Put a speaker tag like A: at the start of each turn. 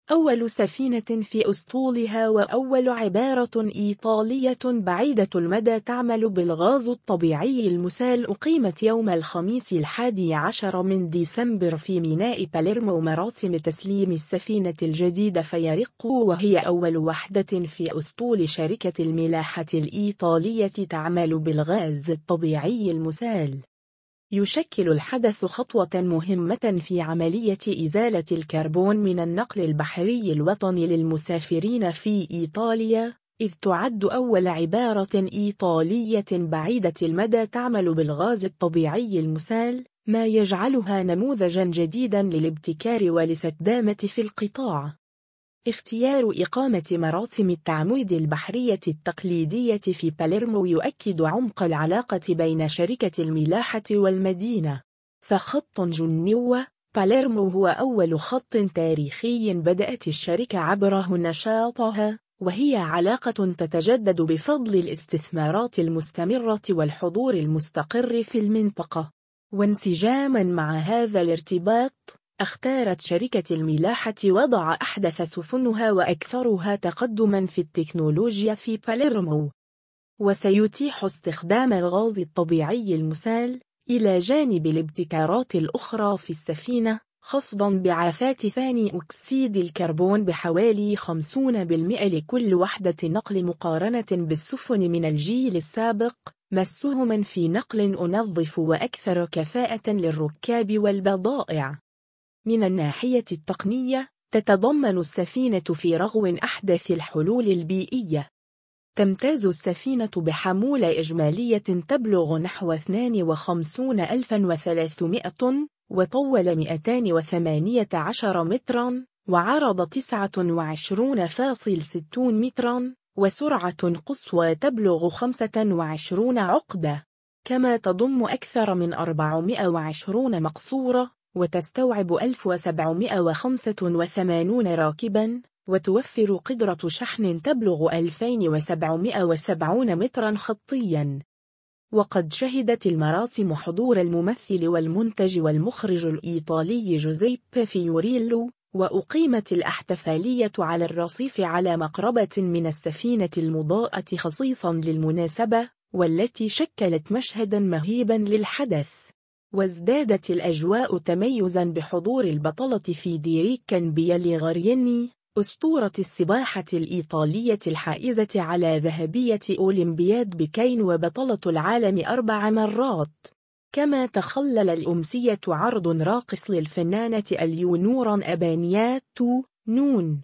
A: أول سفينة في أسطولها وأول عبارة إيطالية بعيدة المدى تعمل بالغاز الطبيعي المسال أقيمت يوم الخميس 11 من ديسمبر في ميناء باليرمو مراسم تسليم السفينة الجديدة فياريقو، وهي أول وحدة في أسطول شركة الملاحة الإيطالية تعمل بالغاز الطبيعي المسال. يشكل الحدث خطوة مهمة في عملية إزالة الكربون من النقل البحري الوطني للمسافرين في إيطاليا، إذ تعد أول عبارة إيطالية بعيدة المدى تعمل بالغاز الطبيعي المسال، ما يجعلها نموذجا جديدا للابتكار والاستدامة في القطاع. اختيار إقامة مراسم التعميد البحرية التقليدية في باليرمو يؤكد عمق العلاقة بين شركة الملاحة والمدينة، فخط جنوة باليرمو هو أول خط تاريخي بدأت الشركة عبره نشاطها، وهي علاقة تتجدد بفضل الاستثمارات المستمرة والحضور المستقر في المنطقة. وانسجاما مع هذا الارتباط، اختارت شركة الملاحة وضع أحدث سفنها وأكثرها تقدما في التكنولوجيا في باليرمو، وسيتيح استخدام الغاز الطبيعي المسال إلى جانب الابتكارات الأخرى في السفينة، خفضا بعثات ثاني أكسيد الكربون بحوالي 50% لكل وحدة نقل مقارنة بالسفن من الجيل السابق، مسهما في نقل أنظف وأكثر كفاءة للركاب والبضائع. من الناحية التقنية، تتضمن السفينة في رغو أحدث الحلول البيئية. تمتاز السفينة بحمولة إجمالية تبلغ نحو 52,300 طن، وطول 218 متراً، وعرض 29.60 متراً، وسرعة قصوى تبلغ 25 عقدة. كما تضم أكثر من 420 مقصورة، وتستوعب 1785 راكباً، وتوفر قدرة شحن تبلغ 2770 متراً خطياً. وقد شهدت المراسم حضور الممثل والمنتج والمخرج الإيطالي جوزيبي فيوريلو، وأقيمت الاحتفالية على الرصيف على مقربة من السفينة المضاءة خصيصاً للمناسبة، والتي شكلت مشهداً مهيباً للحدث. وازدادت الأجواء تميزاً بحضور البطلة فيديريكا بياليغاريني، أسطورة السباحة الإيطالية الحائزة على ذهبية أولمبياد بكين وبطلة العالم 4 مرات. كما تخلل الأمسية عرض راقص للفنانة اليونورا أبانياتو نون.